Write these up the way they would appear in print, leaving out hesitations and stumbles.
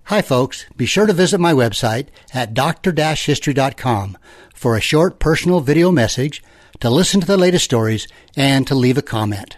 Hi, folks. Be sure to visit my website at dr-history.com for a short personal video message, to listen to the latest stories, and to leave a comment.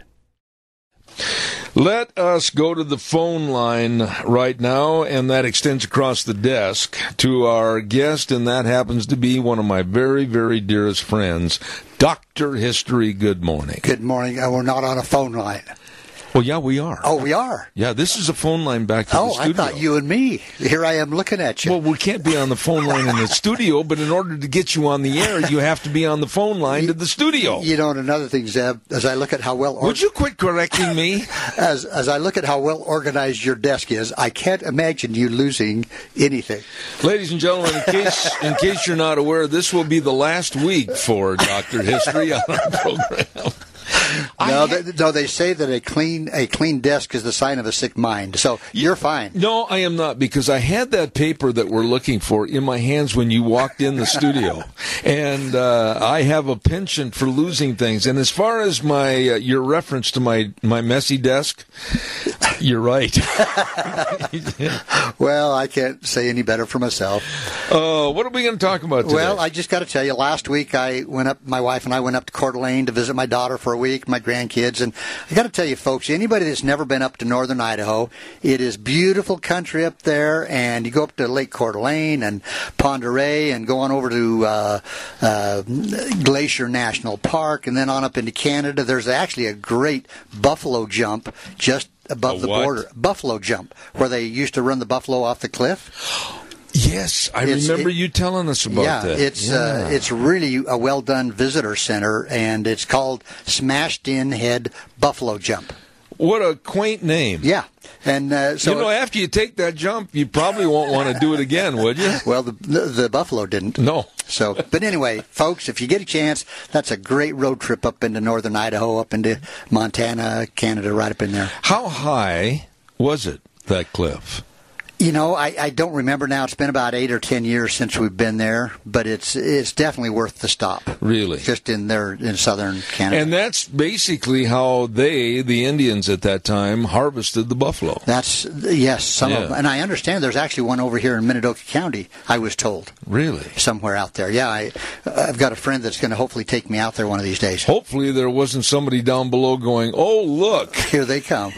Let us go to the phone line right now, and that extends across the desk to our guest, and that happens to be one of my very, very dearest friends, Dr. History. Good morning. Good morning. We're not on a phone line. Well, yeah, we are. Oh, we are? Yeah, this is a phone line back to the studio. I thought you and me. Here I am looking at you. Well, we can't be on the phone line in the studio, but in order to get you on the air, you have to be on the phone line to the studio. You know, and another thing, Zeb, as I look at how well... Would you quit correcting me? As I look at how well organized your desk is, I can't imagine you losing anything. Ladies and gentlemen, in case you're not aware, this will be the last week for Dr. History on our program. No, they say that a clean desk is the sign of a sick mind. So you're fine. No, I am not, because I had that paper that we're looking for in my hands when you walked in the studio, and I have a penchant for losing things. And as far as my your reference to my messy desk, you're right. Well, I can't say any better for myself. What are we going to talk about today? Well, I just got to tell you, last week my wife and I went up to Coeur d'Alene to visit my daughter for a week, my grandkids, and I got to tell you, folks, anybody that's never been up to northern Idaho, it is beautiful country up there, and you go up to Lake Coeur d'Alene and Pend Oreille and go on over to Glacier National Park, and then on up into Canada. There's actually a great buffalo jump just above the border. Buffalo jump, where they used to run the buffalo off the cliff. Yes, I remember you telling us about that. It's really a well-done visitor center, and it's called Smashed In Head Buffalo Jump. What a quaint name. Yeah. And so after you take that jump, you probably won't want to do it again, would you? Well, the buffalo didn't. No. So, but anyway, folks, if you get a chance, that's a great road trip up into northern Idaho, up into Montana, Canada, right up in there. How high was it, that cliff? You know, I don't remember now. It's been about 8 or 10 years since we've been there, but it's definitely worth the stop. Really? Just in there in southern Canada. And that's basically how the Indians at that time, harvested the buffalo. Yes, some of them. And I understand there's actually one over here in Minidoka County, I was told. Really? Somewhere out there. Yeah, I've got a friend that's going to hopefully take me out there one of these days. Hopefully there wasn't somebody down below going, oh, look. Here they come.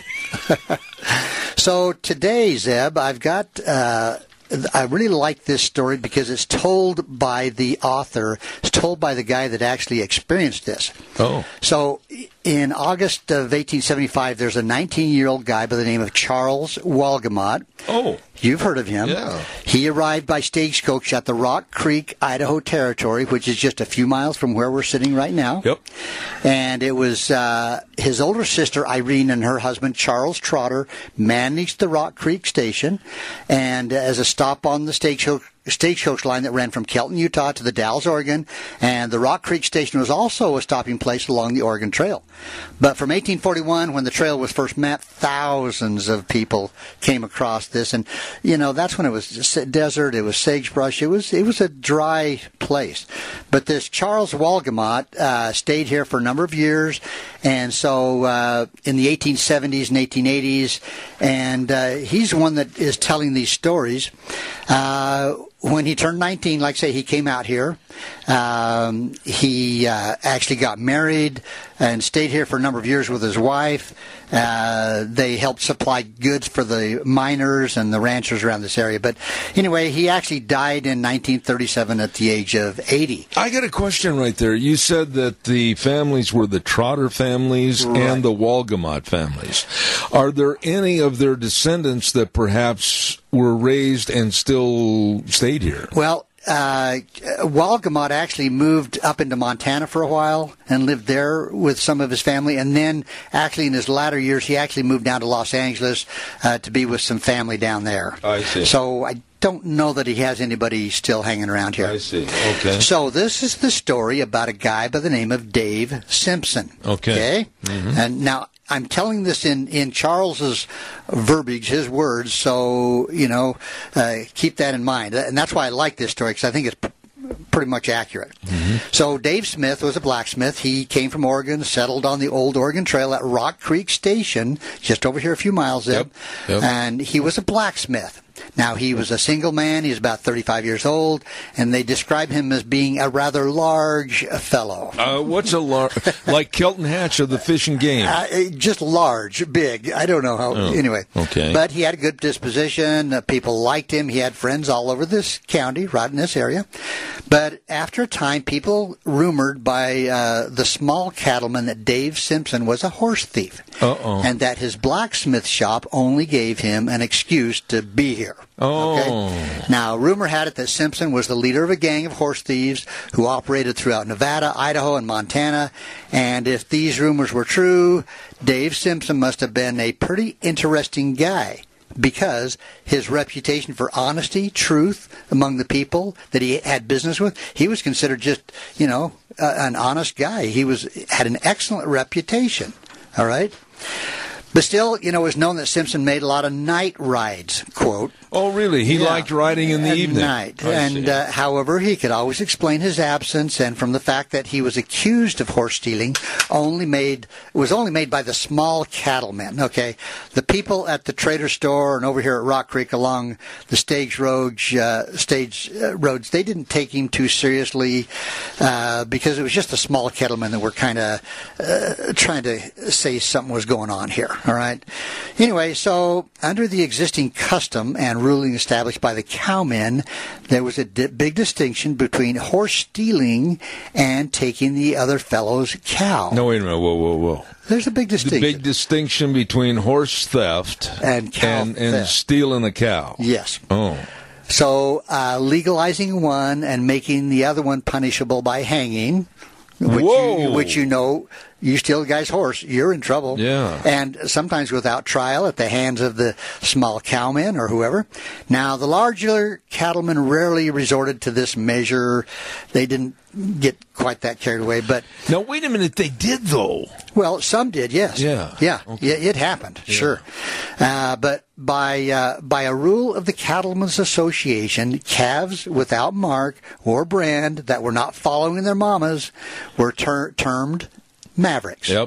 So today, Zeb, I've got, I really like this story because it's told by the author. It's told by the guy that actually experienced this. Oh. So in August of 1875, there's a 19-year-old guy by the name of Charles Walgamot. Oh. You've heard of him. Yeah. He arrived by stagecoach at the Rock Creek, Idaho Territory, which is just a few miles from where we're sitting right now. Yep. And it was his older sister, Irene, and her husband, Charles Trotter, managed the Rock Creek station. And as a stop on the stagecoach line that ran from Kelton, Utah to the Dalles, Oregon, and the Rock Creek station was also a stopping place along the Oregon Trail. But from 1841, when the trail was first mapped, thousands of people came across this, and you know that's when it was just desert. It was sagebrush. It was a dry place. But this Charles Walgamot stayed here for a number of years, and so in the 1870s and 1880s, and he's the one that is telling these stories. When he turned 19, like I say, he came out here. He actually got married and stayed here for a number of years with his wife. They helped supply goods for the miners and the ranchers around this area. But anyway, he actually died in 1937 at the age of 80. I got a question right there. You said that the families were the Trotter families and the Walgamot families. Are there any of their descendants that perhaps were raised and still stayed here? Well, Walgamot actually moved up into Montana for a while and lived there with some of his family, and then actually in his latter years he actually moved down to Los Angeles to be with some family down there. I see. So I don't know that he has anybody still hanging around here. I see. Okay. So this is the story about a guy by the name of Dave Simpson. Okay. Mm-hmm. And now I'm telling this in Charles's verbiage, his words, so, you know, keep that in mind. And that's why I like this story, because I think it's pretty much accurate. Mm-hmm. So Dave Smith was a blacksmith. He came from Oregon, settled on the old Oregon Trail at Rock Creek Station, just over here a few miles in, and he was a blacksmith. Now, he was a single man. He was about 35 years old, and they describe him as being a rather large fellow. What's a large? Like Kelton Hatch of the Fish and Game? Just large, big. I don't know how. Anyway. Okay. But he had a good disposition. People liked him. He had friends all over this county, right in this area. But after a time, people rumored by the small cattleman that Dave Simpson was a horse thief. And that his blacksmith shop only gave him an excuse to be here. Okay? Now, rumor had it that Simpson was the leader of a gang of horse thieves who operated throughout Nevada, Idaho, and Montana. And if these rumors were true, Dave Simpson must have been a pretty interesting guy, because his reputation for honesty, truth among the people that he had business with, he was considered just, an honest guy. He had an excellent reputation. All right? But still, it was known that Simpson made a lot of night rides, quote. Oh, really? He liked riding in the evening. Night. And, however, he could always explain his absence, and from the fact that he was accused of horse stealing, was only made by the small cattlemen, okay? The people at the trader store and over here at Rock Creek along the stage roads, they didn't take him too seriously because it was just the small cattlemen that were kind of trying to say something was going on here, all right? Anyway, so under the existing custom and ruling established by the cowmen, there was a big distinction between horse stealing and taking the other fellow's cow. No, wait a minute. Whoa. There's a big distinction. The big distinction between horse theft and cow theft. And stealing a cow. Yes. Oh. So legalizing one and making the other one punishable by hanging, which you steal a guy's horse, you're in trouble. Yeah. And sometimes without trial at the hands of the small cowmen or whoever. Now, the larger cattlemen rarely resorted to this measure. They didn't get quite that carried away. But now, wait a minute. They did, though. Well, some did, yes. Yeah. Yeah. Okay. It happened, sure. But by a rule of the Cattlemen's Association, calves without mark or brand that were not following their mamas were termed mavericks. Yep.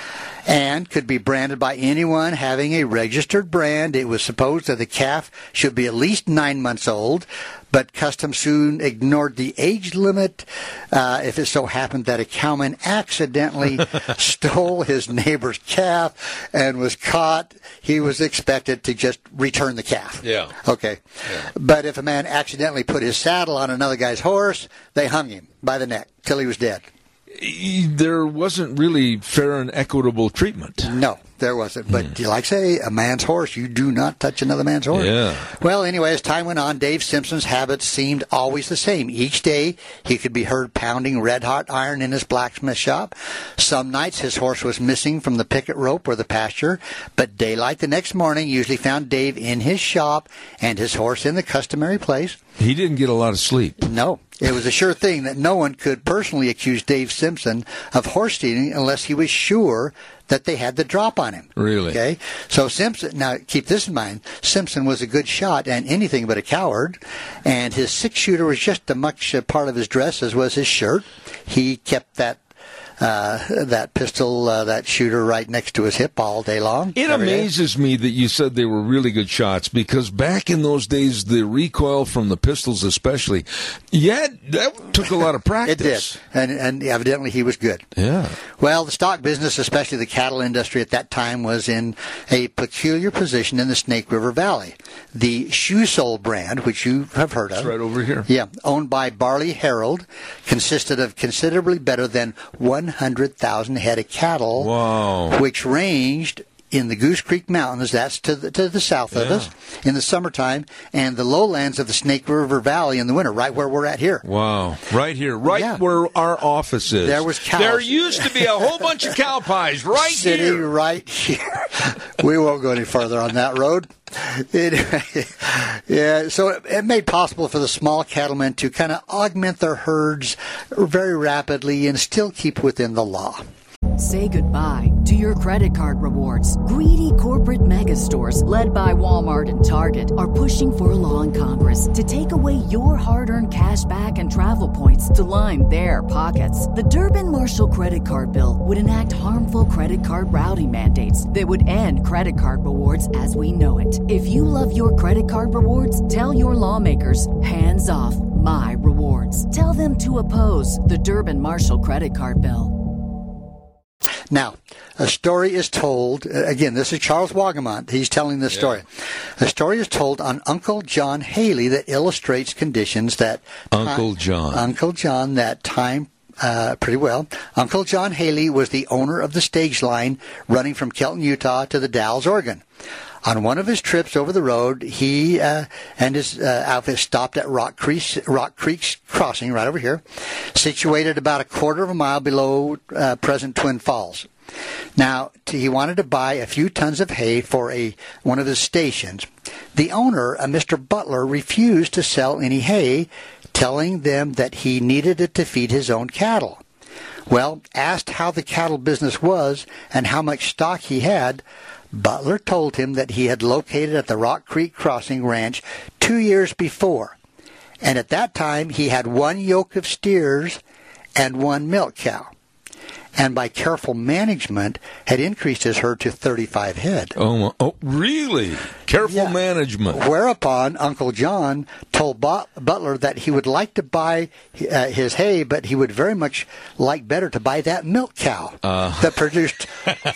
And could be branded by anyone having a registered brand. It was supposed that the calf should be at least 9 months old, but custom soon ignored the age limit. If it so happened that a cowman accidentally stole his neighbor's calf and was caught, he was expected to just return the calf. Yeah. Okay. Yeah. But if a man accidentally put his saddle on another guy's horse, they hung him by the neck till he was dead. There wasn't really fair and equitable treatment. No, there wasn't. But you like say, a man's horse, you do not touch another man's horse. Yeah. Well, anyway, as time went on, Dave Simpson's habits seemed always the same. Each day, he could be heard pounding red-hot iron in his blacksmith shop. Some nights, his horse was missing from the picket rope or the pasture, but daylight the next morning usually found Dave in his shop and his horse in the customary place. He didn't get a lot of sleep. No. It was a sure thing that no one could personally accuse Dave Simpson of horse stealing unless he was sure that they had the drop on him. Really? Okay. So Simpson, now keep this in mind, Simpson was a good shot and anything but a coward, and his six-shooter was just as much a part of his dress as was his shirt. He kept that pistol, that shooter right next to his hip all day long. It amazes me that you said they were really good shots, because back in those days, the recoil from the pistols especially, that took a lot of practice. It did. And evidently he was good. Yeah. Well, the stock business, especially the cattle industry at that time, was in a peculiar position in the Snake River Valley. The Shoe Sole brand, which you have heard of. It's right over here. Yeah. Owned by Barley Herald, consisted of considerably better than 100,000 head of cattle. Wow. Which ranged in the Goose Creek Mountains, that's to the south of us, in the summertime, and the lowlands of the Snake River Valley in the winter, right where we're at here. Wow. Right here. Where our office is. There was cows. There used to be a whole bunch of cow pies right Sitting here. right here. We won't go any further on that road. Yeah, so it made possible for the small cattlemen to kind of augment their herds very rapidly and still keep within the law. Say goodbye to your credit card rewards. Greedy corporate mega stores, led by Walmart and Target, are pushing for a law in Congress to take away your hard-earned cash back and travel points to line their pockets. The Durbin-Marshall credit card bill would enact harmful credit card routing mandates that would end credit card rewards as we know it. If you love your credit card rewards, tell your lawmakers, hands off my rewards. Tell them to oppose the Durbin-Marshall credit card bill. Now, a story is told, again, this is Charles Wagemont. He's telling this story. A story is told on Uncle John Haley that illustrates conditions that... Uncle John, that time pretty well. Uncle John Haley was the owner of the stage line running from Kelton, Utah to the Dalles, Oregon. On one of his trips over the road, he and his outfit stopped at Rock Creek Crossing, right over here, situated about a quarter of a mile below present Twin Falls. Now, he wanted to buy a few tons of hay for one of his stations. The owner, Mr. Butler, refused to sell any hay, telling them that he needed it to feed his own cattle. Well, asked how the cattle business was and how much stock he had, Butler told him that he had located at the Rock Creek Crossing Ranch 2 years before, and at that time he had 1 yoke of steers and 1 milk cow, and by careful management had increased his herd to 35 head. Oh, really? Careful management. Whereupon Uncle John told Butler that he would like to buy his hay, but he would very much like better to buy that milk cow that produced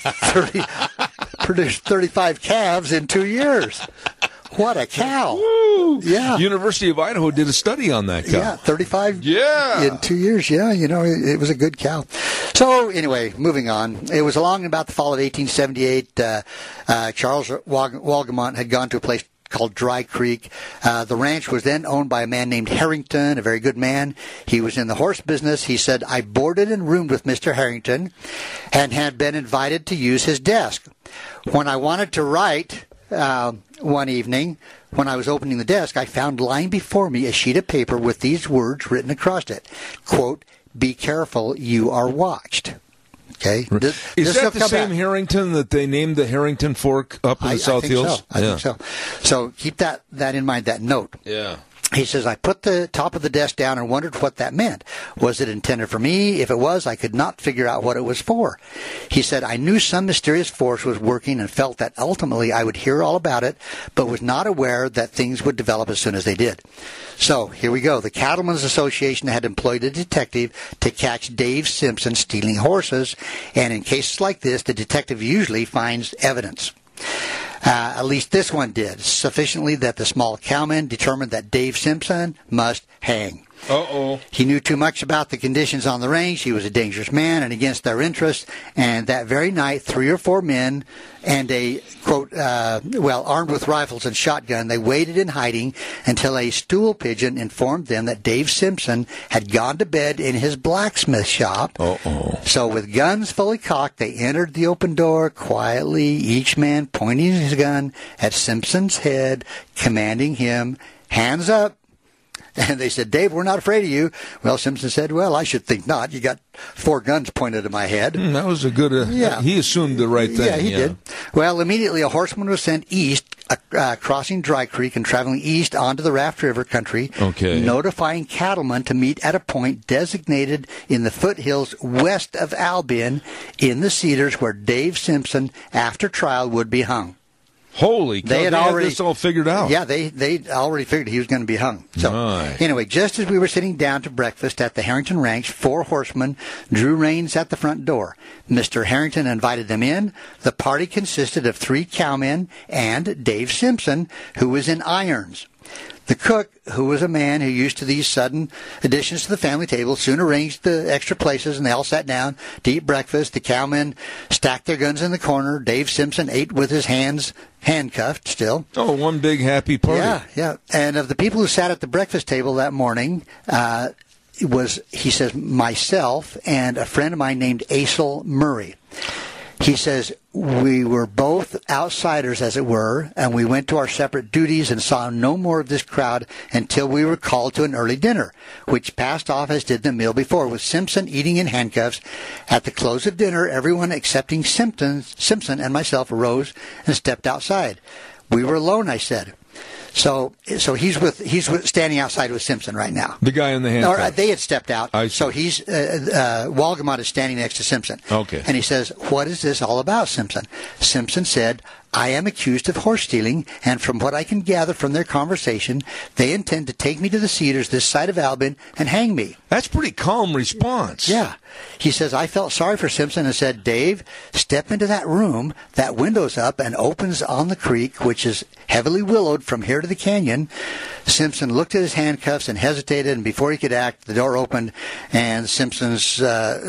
35 calves in 2 years. What a cow. Woo. Yeah. University of Idaho did a study on that cow. Yeah, 35 in 2 years. Yeah, it was a good cow. So, anyway, moving on. It was along about the fall of 1878. Charles Wagemont had gone to a place called Dry Creek. The ranch was then owned by a man named Harrington, a very good man. He was in the horse business. He said, I boarded and roomed with Mr. Harrington and had been invited to use his desk. When I wanted to write one evening, when I was opening the desk, I found lying before me a sheet of paper with these words written across it. Quote, be careful, you are watched. Okay. Is that the same Harrington that they named the Harrington Fork up in the South Hills? I think so. So keep that in mind, that note. Yeah. He says, I put the top of the desk down and wondered what that meant. Was it intended for me? If it was, I could not figure out what it was for. He said, I knew some mysterious force was working and felt that ultimately I would hear all about it, but was not aware that things would develop as soon as they did. So, here we go. The Cattlemen's Association had employed a detective to catch Dave Simpson stealing horses, and in cases like this, the detective usually finds evidence. At least this one did, sufficiently that the small cowman determined that Dave Simpson must hang. Uh-oh. He knew too much about the conditions on the range. He was a dangerous man and against their interests. And that very night, 3 or 4 men and a, quote, armed with rifles and shotgun, they waited in hiding until a stool pigeon informed them that Dave Simpson had gone to bed in his blacksmith shop. Uh-oh. So with guns fully cocked, they entered the open door quietly, each man pointing his gun at Simpson's head, commanding him, hands up. And they said, Dave, we're not afraid of you. Well, Simpson said, well, I should think not. You got 4 guns pointed at my head. That was a good, he assumed the right thing. Yeah, he did. Well, immediately a horseman was sent east, crossing Dry Creek and traveling east onto the Raft River country, notifying cattlemen to meet at a point designated in the foothills west of Albion in the Cedars where Dave Simpson, after trial, would be hung. Holy cow, they had this all figured out. Yeah, they already figured he was going to be hung. So, anyway, just as we were sitting down to breakfast at the Harrington Ranch, 4 horsemen drew reins at the front door. Mr. Harrington invited them in. The party consisted of 3 cowmen and Dave Simpson, who was in irons. The cook, who was a man who used to these sudden additions to the family table, soon arranged the extra places, and they all sat down to eat breakfast. The cowmen stacked their guns in the corner. Dave Simpson ate with his hands handcuffed still. Oh, one big happy party. Yeah. And of the people who sat at the breakfast table that morning, it was, he says, myself and a friend of mine named Asel Murray. He says, we were both outsiders, as it were, and we went to our separate duties and saw no more of this crowd until we were called to an early dinner, which passed off as did the meal before, with Simpson eating in handcuffs. At the close of dinner, everyone excepting Simpson and myself arose and stepped outside. We were alone, I said. So he's standing outside with Simpson right now. The guy in the handcuffs. Or they had stepped out. So he's Walgamot is standing next to Simpson. Okay. And he says, "What is this all about, Simpson?" Simpson said, "I am accused of horse stealing, and from what I can gather from their conversation, they intend to take me to the Cedars this side of Albion and hang me." That's pretty calm response. Yeah. He says, "I felt sorry for Simpson and said, Dave, step into that room. That window's up and opens on the creek, which is heavily willowed from here to the canyon." Simpson looked at his handcuffs and hesitated, and before he could act, the door opened, and Simpson's,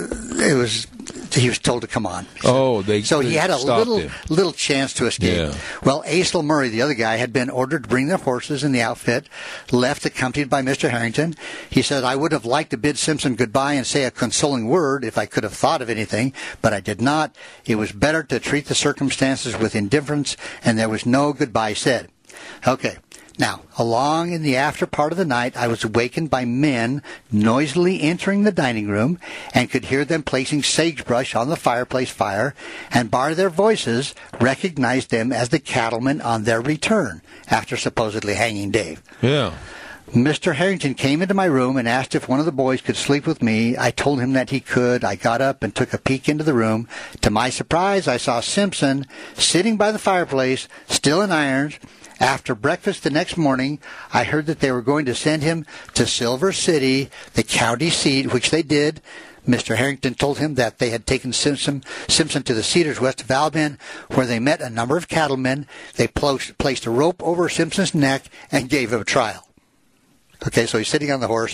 he was told to come on. So he had a little chance to escape. Yeah. Well, Acel Murray, the other guy, had been ordered to bring their horses and the outfit, left accompanied by Mr. Harrington. He said, "I would have liked to bid Simpson goodbye and say a consoling word if I could have thought of anything, but I did not. It was better to treat the circumstances with indifference, and there was no goodbye said." Okay. Now, along in the after part of the night, I was awakened by men noisily entering the dining room and could hear them placing sagebrush on the fireplace fire, and by their voices recognized them as the cattlemen on their return after supposedly hanging Dave. Yeah. Mr. Harrington came into my room and asked if one of the boys could sleep with me. I told him that he could. I got up and took a peek into the room. To my surprise, I saw Simpson sitting by the fireplace, still in irons. After breakfast the next morning, I heard that they were going to send him to Silver City, the county seat, which they did. Mr. Harrington told him that they had taken Simpson to the Cedars west of Albion, where they met a number of cattlemen. They placed a rope over Simpson's neck and gave him a trial. Okay, so he's sitting on the horse,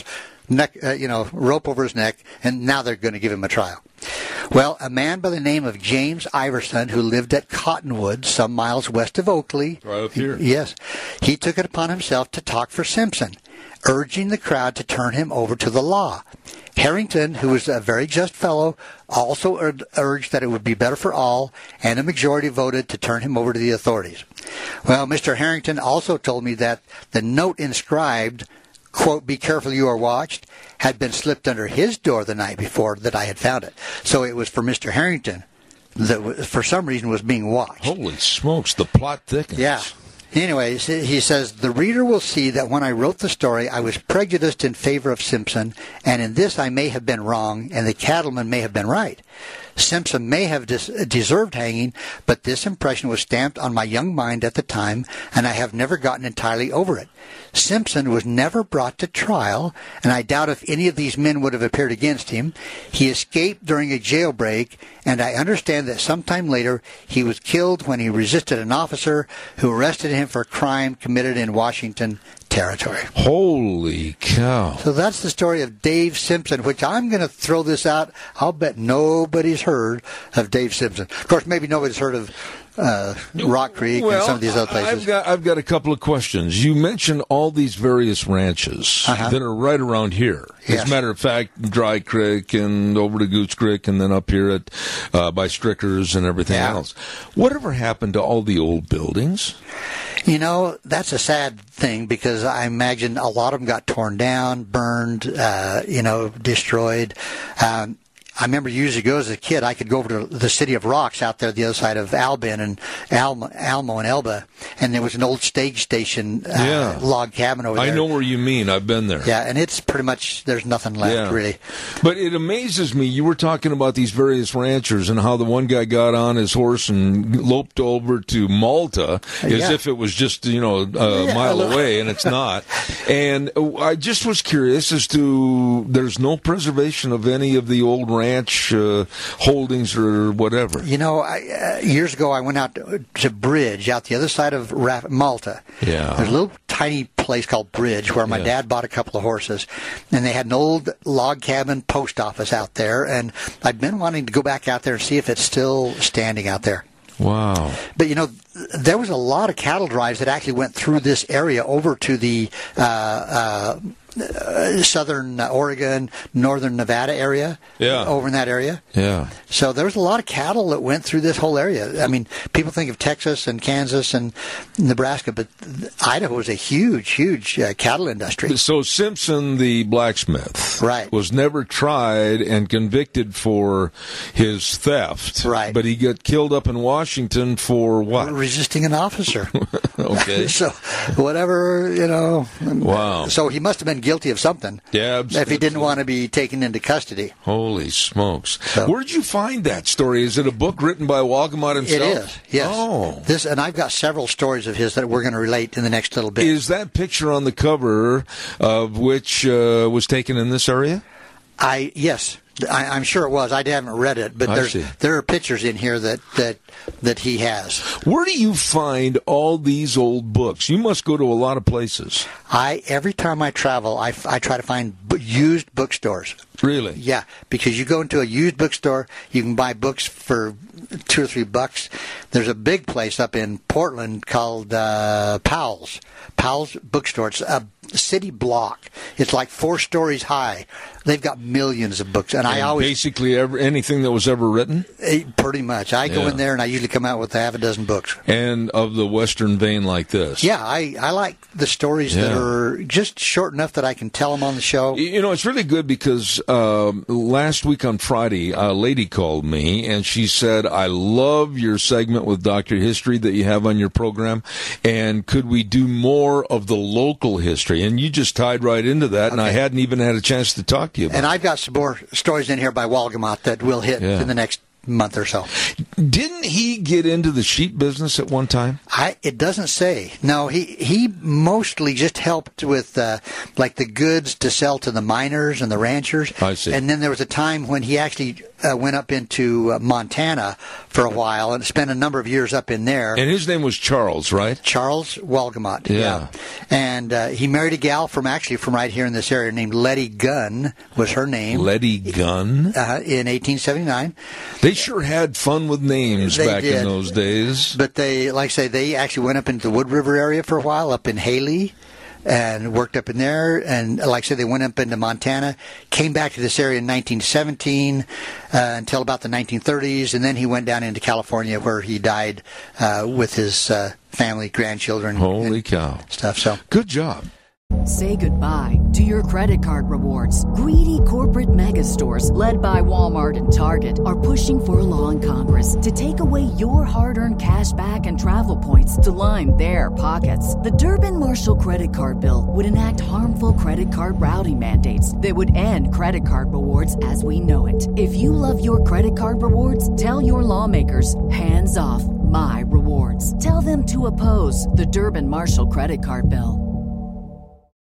rope over his neck, and now they're going to give him a trial. Well, a man by the name of James Iverson, who lived at Cottonwood, some miles west of Oakley. Right up here. Yes. He took it upon himself to talk for Simpson, urging the crowd to turn him over to the law. Harrington, who was a very just fellow, also urged that it would be better for all, and a majority voted to turn him over to the authorities. Well, Mr. Harrington also told me that the note inscribed, quote, "Be careful, you are watched," had been slipped under his door the night before that I had found it. So it was for Mr. Harrington that, for some reason, was being watched. Holy smokes, the plot thickens. Yeah. Anyways, he says, "The reader will see that when I wrote the story, I was prejudiced in favor of Simpson, and in this I may have been wrong, and the cattleman may have been right. Simpson may have deserved hanging, but this impression was stamped on my young mind at the time, and I have never gotten entirely over it. Simpson was never brought to trial, and I doubt if any of these men would have appeared against him. He escaped during a jailbreak, and I understand that sometime later he was killed when he resisted an officer who arrested him for a crime committed in Washington Territory." Holy cow. So that's the story of Dave Simpson, which I'm going to throw this out. I'll bet nobody's heard of Dave Simpson. Of course, maybe nobody's heard of Rock Creek and some of these other places. I've got a couple of questions. You mentioned all these various ranches that are right around here. Yes. As a matter of fact, Dry Creek and over to Goose Creek and then up here at by Strickers and everything else. Whatever happened to all the old buildings? You know, that's a sad thing because I imagine a lot of them got torn down, burned, destroyed. I remember years ago as a kid, I could go over to the City of Rocks out there, the other side of Albion and Almo and Elba, and there was an old stage station log cabin over there. I know where you mean. I've been there. Yeah, and it's pretty much, there's nothing left, really. But it amazes me, you were talking about these various ranchers and how the one guy got on his horse and loped over to Malta as if it was just, a mile away, and it's not. And I just was curious as to, there's no preservation of any of the old ranch holdings or whatever. You know, years ago I went out to Bridge, out the other side of Malta. Yeah. There's a little tiny place called Bridge where my dad bought a couple of horses, and they had an old log cabin post office out there, and I've been wanting to go back out there and see if it's still standing out there. Wow. But, there was a lot of cattle drives that actually went through this area over to the southern Oregon, northern Nevada area, over in that area. Yeah. So there was a lot of cattle that went through this whole area. I mean, people think of Texas and Kansas and Nebraska, but Idaho was a huge, huge cattle industry. So Simpson, the blacksmith, right, was never tried and convicted for his theft. Right. But he got killed up in Washington for what? Resisting an officer. Okay. So whatever, Wow. So he must have been guilty of something. Yeah, if he didn't want to be taken into custody. Holy smokes. So, where did you find that story? Is it a book written by Walgamot himself? It is, yes. Oh. And I've got several stories of his that we're going to relate in the next little bit. Is that picture on the cover of which was taken in this area? Yes. I'm sure it was. I haven't read it, but there are pictures in here that he has. Where do you find all these old books? You must go to a lot of places. Every time I travel, I try to find used bookstores. Really? Yeah, because you go into a used bookstore, you can buy books for $2 or $3. There's a big place up in Portland called Powell's Bookstore. It's a city block. It's like 4 stories high. They've got millions of books, and I always basically anything that was ever written. Pretty much, I go in there and I usually come out with half a dozen books. And of the Western vein like this. Yeah, I like the stories that are just short enough that I can tell them on the show. It's really good because last week on Friday, a lady called me and she said, "I love your segment with Dr. History that you have on your program, and could we do more of the local history?" And you just tied right into that, and I hadn't even had a chance to talk to you about it. And I've got some more stories in here by Walgamot that we'll hit in the next month or so. Didn't he get into the sheep business at one time? It doesn't say. No, he mostly just helped with like the goods to sell to the miners and the ranchers. I see. And then there was a time when he actually went up into Montana for a while and spent a number of years up in there. And his name was Charles, right? Charles Walgamot. Yeah. And he married a gal from right here in this area named Letty Gunn was her name. Letty Gunn? In 1879. They sure had fun with names back in those days. But they, like I say, they actually went up into the Wood River area for a while, up in Haley, and worked up in there. And like I said, they went up into Montana, came back to this area in 1917 until about the 1930s, and then he went down into California where he died with his family, grandchildren. Holy cow. Stuff. So good job. Say goodbye to your credit card rewards. Greedy corporate mega stores, led by Walmart and Target, are pushing for a law in Congress to take away your hard-earned cash back and travel points to line their pockets. The Durbin-Marshall credit card bill would enact harmful credit card routing mandates that would end credit card rewards as we know it. If you love your credit card rewards, tell your lawmakers, hands off my rewards. Tell them to oppose the Durbin-Marshall credit card bill.